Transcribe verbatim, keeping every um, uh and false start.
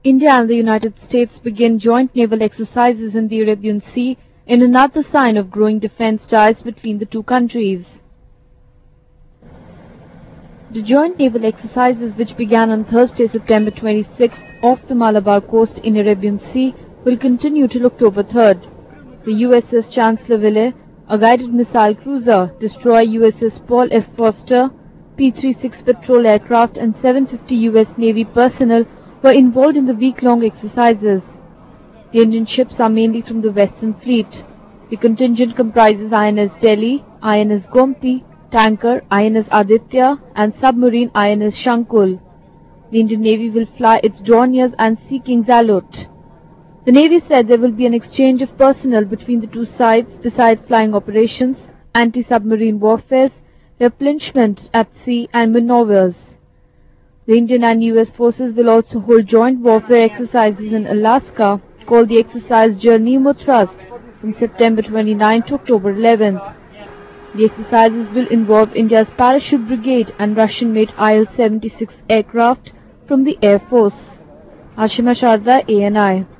India and the United States begin joint naval exercises in the Arabian Sea in another sign of growing defense ties between the two countries. The joint naval exercises, which began on Thursday, September twenty-sixth, off the Malabar coast in Arabian Sea, will continue till October third. The U S S Chancellorsville, a guided missile cruiser, destroyer U S S Paul F. Foster, P thirty-six patrol aircraft and seven hundred fifty U S Navy personnel were involved in the week-long exercises. The Indian ships are mainly from the Western Fleet. The contingent comprises I N S Delhi, I N S Gomti, tanker I N S Aditya and submarine I N S Shankul. The Indian Navy will fly its Dorniers and Sea King Zalot. The Navy said there will be an exchange of personnel between the two sides besides flying operations, anti-submarine warfare, replenishment at sea and maneuvers. The Indian and U S forces will also hold joint warfare exercises in Alaska called the exercise Geronimo Thrust from September twenty-ninth to October eleventh. The exercises will involve India's Parachute Brigade and Russian-made I L seventy-six aircraft from the Air Force. Ashima Sharda, A N I.